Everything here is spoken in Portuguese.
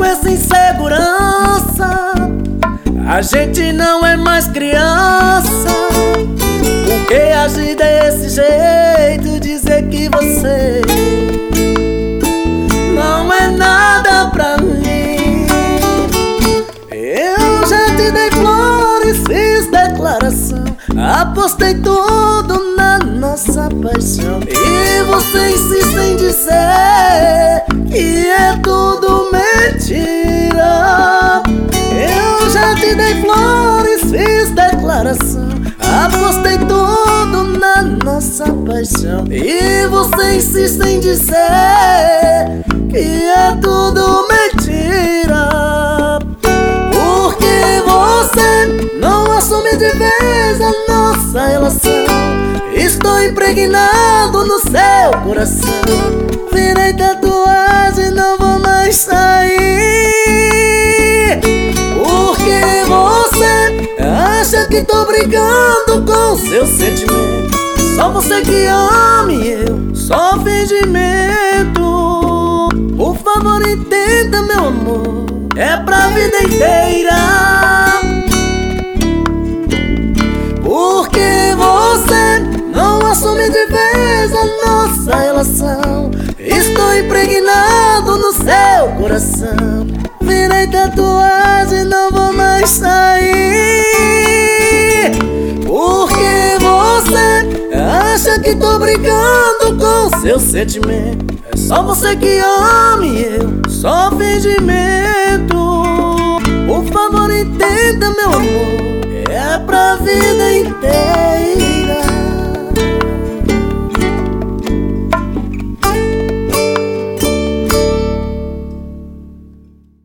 essa insegurança, a gente não é mais criança. Por que agir desse jeito, dizer que você não é nada pra mim? Eu já te dei flores, fiz declaração, apostei tudo na nossa paixão, e você insiste em dizer que é tudo mentira. Eu já te dei flores, fiz declaração, apostei tudo na nossa paixão, e você insiste em dizer que é tudo mentira. Porque você não assume de vez a nossa relação. Estou impregnado no seu coração, virei tatuagem, não vou mais sair. Porque você acha que tô brincando com seus sentimentos. Só você que ama e eu só fingimento. Por favor, entenda, meu amor, é pra vida inteira. Porque você não assume de vez a nossa relação. Estou impregnado no seu coração, virei tatuagem, não vou mais sair. Porque você acha que tô brincando com seu sentimento. É só você que ama e eu só fingimento. Por favor, entenda, meu amor, é pra vida inteira.